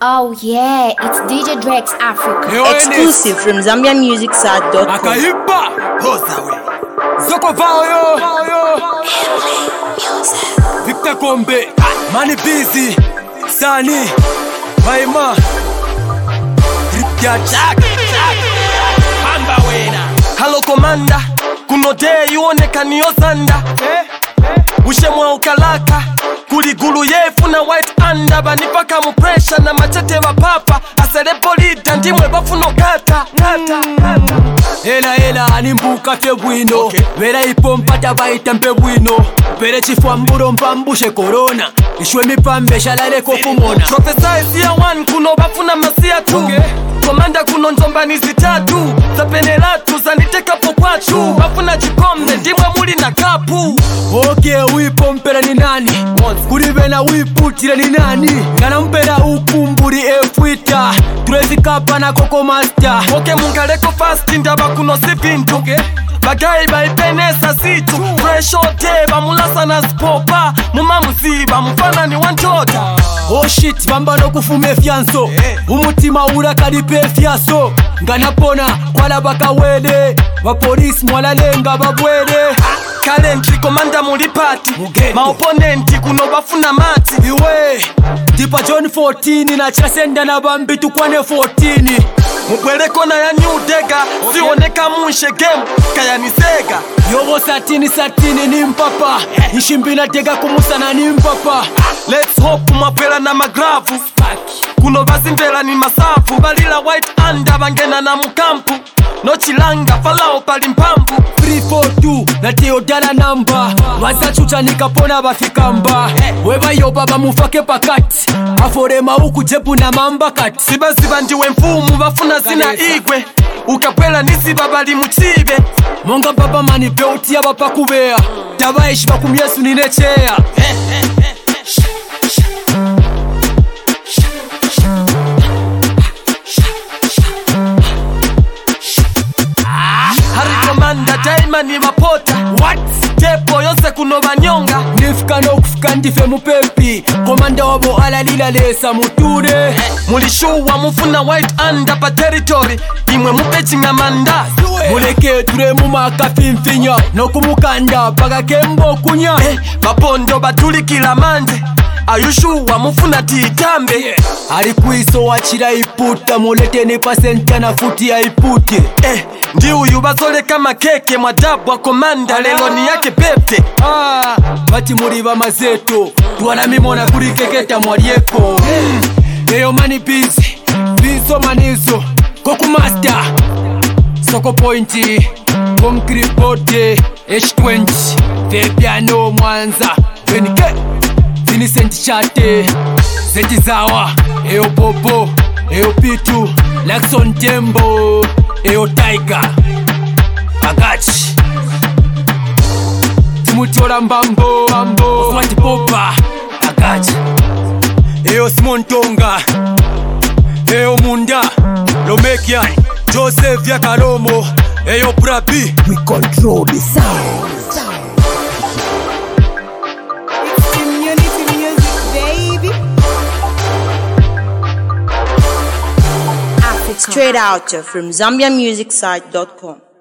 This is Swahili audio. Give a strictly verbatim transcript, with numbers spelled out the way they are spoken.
Oh yeah, it's D J Drex Africa. Exclusive from Zambia Music Side dot com. Akaiba Hosawe Zoko Vao yo Victor Kombe Mani Busy Sani Maima Ripya Jack Mamba wena Hello Commander Kuno day yuonekani yosanda Ushemwa ukalaka Kuligulu yefu na white under banipaka mu pressure na machete wa papa asere polita ndimwe bafuno kata kata kata Ela ela animbuka febwino okay. Vera ipompa tabaita mbebwino Pere chifwamburo mpambushe corona Ishwe mipambe shalale kokumona Prophesize year one kuno bafuna masia tu okay. Komanda kuno nzombani zitatu Zapenelatu zaniteka po kwachu Bafuna jikomne ndimwe muli na kapu Okay wipompera ni nani Kurivena wiputire ni nani Ngana mpera ukumburi efwita Turezi kapa na koko master Okay mungaleko fast ndaba kuno sipintu okay. Bagai baipenesa situ Fresh ote bamulasa na spopa Muma musiba mfana ni wantota Oh shit bamba no kufume fianso Umutima ura kadipe fiaso Ngana pona kwa labaka wele Wapolisi mwalalenga babwele Currently komanda mulipati Ma opponenti kuno bafuna mati Iwe Tipa John fourteen na chasenda na bambi tukwane fourteen Mkwele kona ya new dega Sioneka munshe game Kaya nisega Yogo satini satini ni mpapa Ishimbi na dega kumusana ni mpapa Let's hope mapela na magrafu Kuno bazimbela ni masafu Balila white under bangena na mukampu No chilanga falao pali mpampu three four two na teodana namba Waza chucha nikapona bafikamba Weba yoba bamufake pakati Aforema uku jebu na mamba kati Siba siba ndiwe mfumu bafuna zina igwe Ukapwela nisi babali mchibe Monga baba manipe utia bapa kubea Tabaishi bakumyesu ninechea Komanda daima ni mapota What? Tepo yose kuno banyonga Nifika no kufika ndife mupepi Komanda wabo alalila lesa muture Mulishuwa mufuna white under pa territory Imwe mupechi nga manda Muleke ture mumaka finfinya No kumukanda baga kembo kunya eh, Bapondo batuli kila mande Ayushuwa mufuna titambe yeah. Alikuiso wachira iputa Mulete ni pasenta na futi ya ipute eh, Ndi uyu basole kama keke Mwadabu wa komanda lelo ni yake pepte ah, Bati muriba mazeto Tuwana mimona kuri keketa mwarieko mm. Eyo mani busy Bizo manizo Koku master Soko pointi Concrete bote H twenty Febiano Mwanza Benike Vincent Chate Zeti Zawa Eyo Bobo Eyo Pitu Laxon Tembo Eyo Tiger Agachi Timutora Mbambo Mbambo Swati Popa Agachi Eyo Simon Tonga Eyo Munda Lomekian Joseph Yakaromo Eyo Brabi We control the sound. Straight out from Zambia Music Side dot com.